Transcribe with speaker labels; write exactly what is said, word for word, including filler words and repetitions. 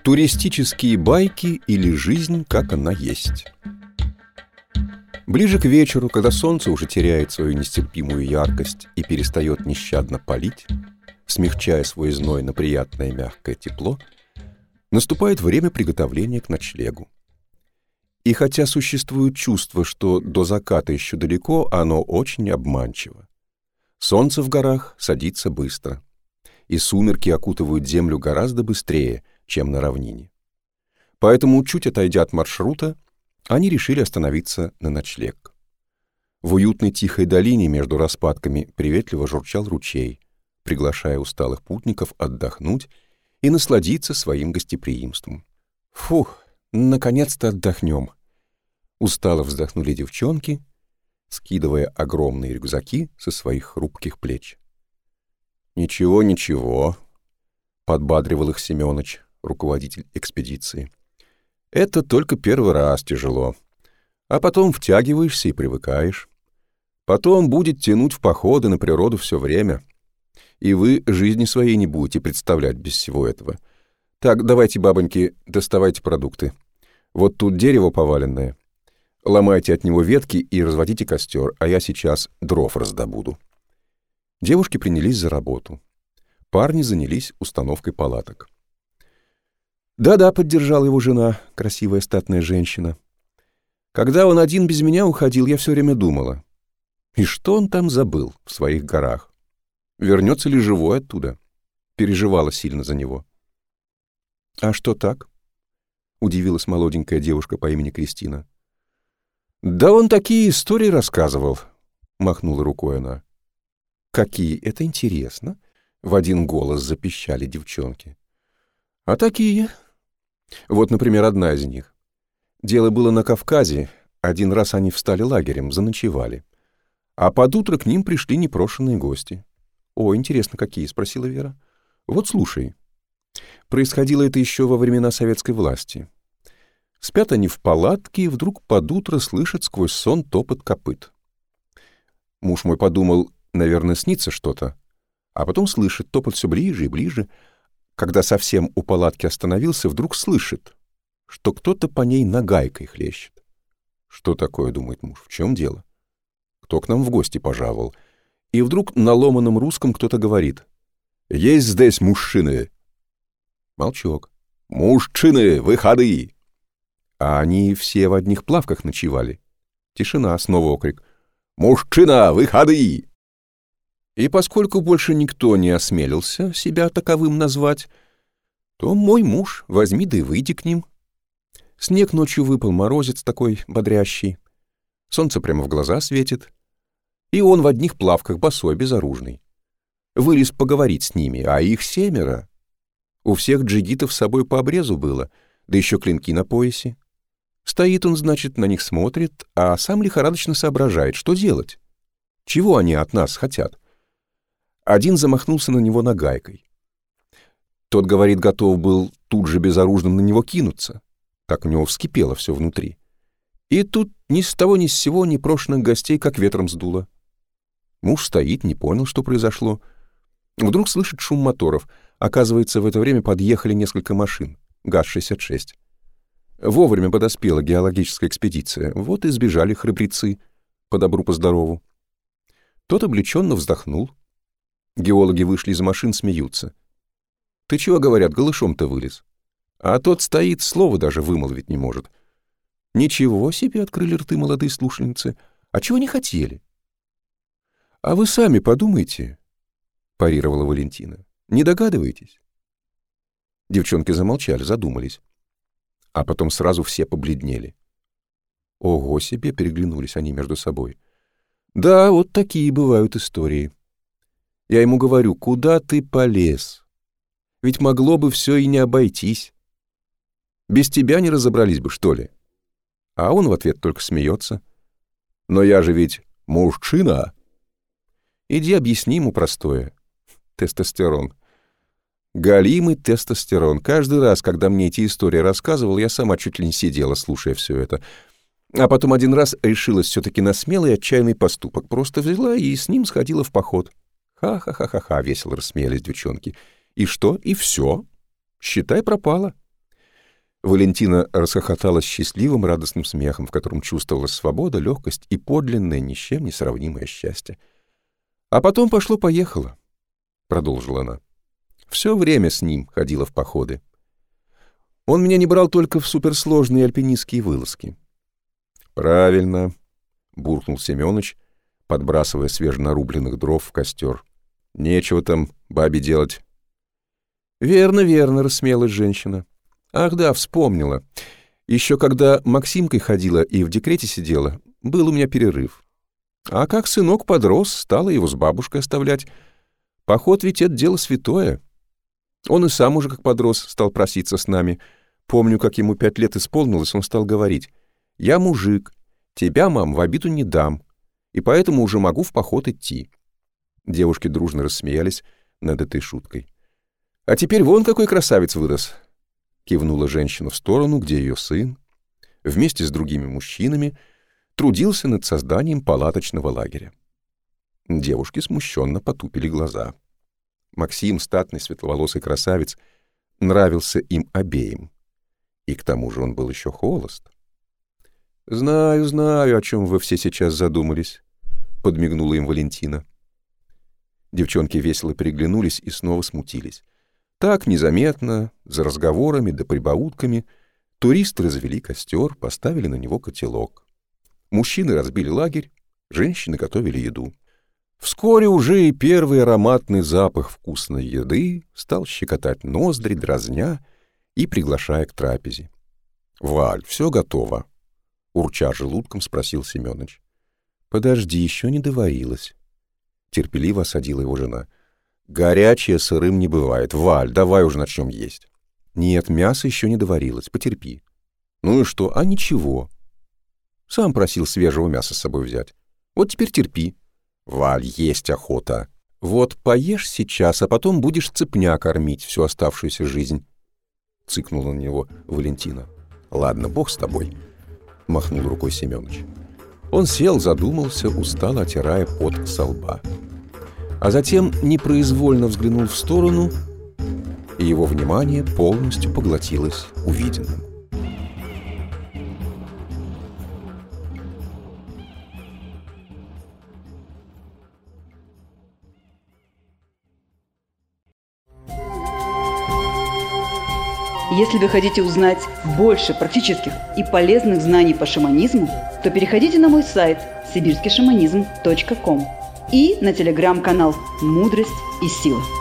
Speaker 1: Туристические байки или жизнь, как она есть. Ближе к вечеру, когда солнце уже теряет свою нестерпимую яркость и перестает нещадно палить, смягчая свой зной на приятное мягкое тепло, наступает время приготовления к ночлегу. И хотя существует чувство, что до заката еще далеко, оно очень обманчиво. Солнце в горах садится быстро, и сумерки окутывают землю гораздо быстрее, чем на равнине. Поэтому, чуть отойдя от маршрута, они решили остановиться на ночлег. В уютной тихой долине между распадками приветливо журчал ручей, приглашая усталых путников отдохнуть и насладиться своим гостеприимством. «Фух, наконец-то отдохнем!» Устало вздохнули девчонки, скидывая огромные рюкзаки со своих хрупких плеч. «Ничего, ничего», — подбадривал их Семёныч, руководитель экспедиции. «Это только первый раз тяжело, а потом втягиваешься и привыкаешь. Потом будет тянуть в походы на природу все время, и вы жизни своей не будете представлять без всего этого. Так, давайте, бабоньки, доставайте продукты. Вот тут дерево поваленное. Ломайте от него ветки и разводите костер, а я сейчас дров раздобуду». Девушки принялись за работу. Парни занялись установкой палаток. «Да-да», — поддержала его жена, красивая статная женщина. «Когда он один без меня уходил, я все время думала. И что он там забыл в своих горах? Вернется ли живой оттуда?» Переживала сильно за него. «А что так?» — удивилась молоденькая девушка по имени Кристина. «Да он такие истории рассказывал», — махнула рукой она. «Какие? Это интересно», — в один голос запищали девчонки. «А такие? Вот, например, одна из них. Дело было на Кавказе. Один раз они встали лагерем, заночевали. А под утро к ним пришли непрошенные гости». «О, интересно, какие?» — спросила Вера. «Вот слушай. Происходило это еще во времена советской власти. Спят они в палатке, и вдруг под утро слышат сквозь сон топот копыт. Муж мой подумал, наверное, снится что-то, а потом слышит топот все ближе и ближе. Когда совсем у палатки остановился, вдруг слышит, что кто-то по ней нагайкой хлещет. Что такое, думает муж, в чем дело? Кто к нам в гости пожаловал? И вдруг на ломаном русском кто-то говорит: «Есть здесь мужчины!» Молчок. «Мужчины, выходи!» А они все в одних плавках ночевали. Тишина, снова окрик: «Мужчина, выходи!» И поскольку больше никто не осмелился себя таковым назвать, то мой муж возьми да и выйди к ним. Снег ночью выпал, морозец такой бодрящий, солнце прямо в глаза светит, и он в одних плавках, босой, безоружный. Вылез поговорить с ними, а их семеро. У всех джигитов с собой по обрезу было, да еще клинки на поясе. Стоит он, значит, на них смотрит, а сам лихорадочно соображает, что делать. Чего они от нас хотят? Один замахнулся на него нагайкой. Тот, говорит, готов был тут же безоружным на него кинуться. Так у него вскипело все внутри. И тут ни с того ни с сего непрошенных гостей как ветром сдуло. Муж стоит, не понял, что произошло. Вдруг слышит шум моторов. Оказывается, в это время подъехали несколько машин. ГАЗ шестьдесят шесть. Вовремя подоспела геологическая экспедиция. Вот и сбежали храбрецы, по добру, по здорову. Тот облегченно вздохнул. Геологи вышли из машин, смеются. «Ты чего, — говорят, — голышом-то вылез?» А тот стоит, слова даже вымолвить не может. «Ничего себе!» — открыли рты молодые слушательницы. «А чего не хотели?» «А вы сами подумайте», — парировала Валентина. «Не догадываетесь?» Девчонки замолчали, задумались. А потом сразу все побледнели. «Ого себе!» — переглянулись они между собой. «Да, вот такие бывают истории. Я ему говорю: куда ты полез? Ведь могло бы все и не обойтись. Без тебя не разобрались бы, что ли?» А он в ответ только смеется. «Но я же ведь мужчина!» Иди объясни ему простое. Тестостерон. Галимый тестостерон. Каждый раз, когда мне эти истории рассказывал, я сама чуть ли не сидела, слушая все это. А потом один раз решилась все-таки на смелый отчаянный поступок. Просто взяла и с ним сходила в поход. Ха-ха-ха-ха-ха, весело рассмеялись девчонки. И что? И все. Считай, пропало. Валентина расхохоталась счастливым, радостным смехом, в котором чувствовалась свобода, легкость и подлинное, ни с чем не сравнимое счастье. «А потом пошло-поехало», — продолжила она. «Все время с ним ходила в походы. Он меня не брал только в суперсложные альпинистские вылазки». «Правильно», — буркнул Семёныч, подбрасывая свеженарубленных дров в костер. «Нечего там бабе делать». «Верно, верно», — рассмеялась женщина. «Ах да, вспомнила. Еще когда Максимкой ходила и в декрете сидела, был у меня перерыв. А как сынок подрос, стала его с бабушкой оставлять. Поход ведь это дело святое. Он и сам уже как подрос стал проситься с нами. Помню, как ему пять лет исполнилось, он стал говорить: «Я мужик, тебя, мам, в обиду не дам, и поэтому уже могу в поход идти». Девушки дружно рассмеялись над этой шуткой. «А теперь вон какой красавец вырос», — кивнула женщина в сторону, где ее сын, вместе с другими мужчинами, трудился над созданием палаточного лагеря. Девушки смущенно потупили глаза. Максим, статный светловолосый красавец, нравился им обеим. И к тому же он был еще холост. «Знаю, знаю, о чем вы все сейчас задумались», — подмигнула им Валентина. Девчонки весело переглянулись и снова смутились. Так, незаметно, за разговорами да прибаутками, туристы развели костер, поставили на него котелок. Мужчины разбили лагерь, женщины готовили еду. Вскоре уже и первый ароматный запах вкусной еды стал щекотать ноздри, дразня и приглашая к трапезе. «Валь, все готово?» — урча желудком спросил Семёныч. «Подожди, еще не доварилось», — терпеливо осадила его жена. «Горячее сырым не бывает. Валь, давай уже начнем есть». «Нет, мясо еще не доварилось, потерпи». «Ну и что? А ничего. Сам просил свежего мяса с собой взять. Вот теперь терпи». «Валь, есть охота». «Вот поешь сейчас, а потом будешь цыпня кормить всю оставшуюся жизнь», — цыкнула на него Валентина. «Ладно, бог с тобой», — махнул рукой Семёныч. Он сел, задумался, устало отирая пот со лба. А затем непроизвольно взглянул в сторону, и его внимание полностью поглотилось увиденным.
Speaker 2: Если вы хотите узнать больше практических и полезных знаний по шаманизму, то переходите на мой сайт сибирский шаманизм точка ком и на телеграм-канал «Мудрость и сила».